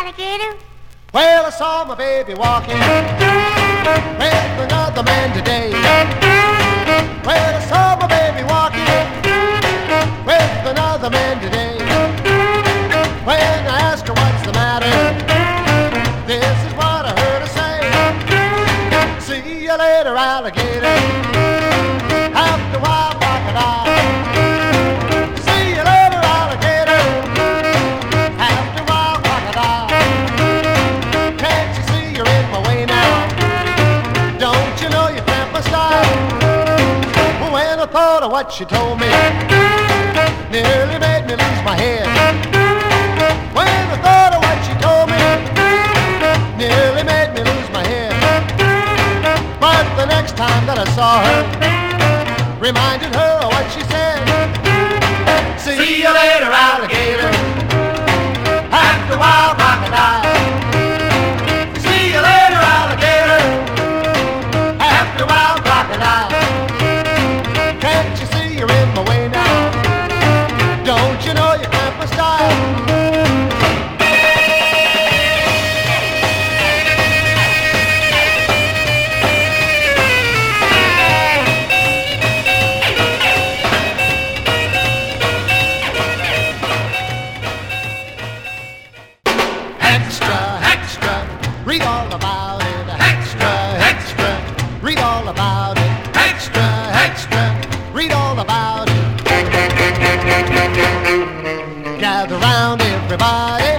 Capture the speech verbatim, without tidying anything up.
alligator? Well, I saw my baby walking with another man today. Well, I saw my baby walking with another man today. When I asked her what's the matter, this is what I heard her say. See you later, alligator. After a while, crocodile. See you later, alligator. After a while, crocodile. Can't you see you're in my way now? Don't you know you cramp my style? When I thought of what she told me, nearly made me lose my head. When I thought of what she told me, nearly made me lose my head. But the next time that I saw her, reminded her of what she said. See, See you later, alligator. After a while, crocodile. See you later, alligator. After a while, crocodile. Can't you see you're in my way now? Don't you know you cramp my style? Extra, extra, read all about it. Extra, extra, read all about it. Extra, extra, read all about it. Gather round, everybody.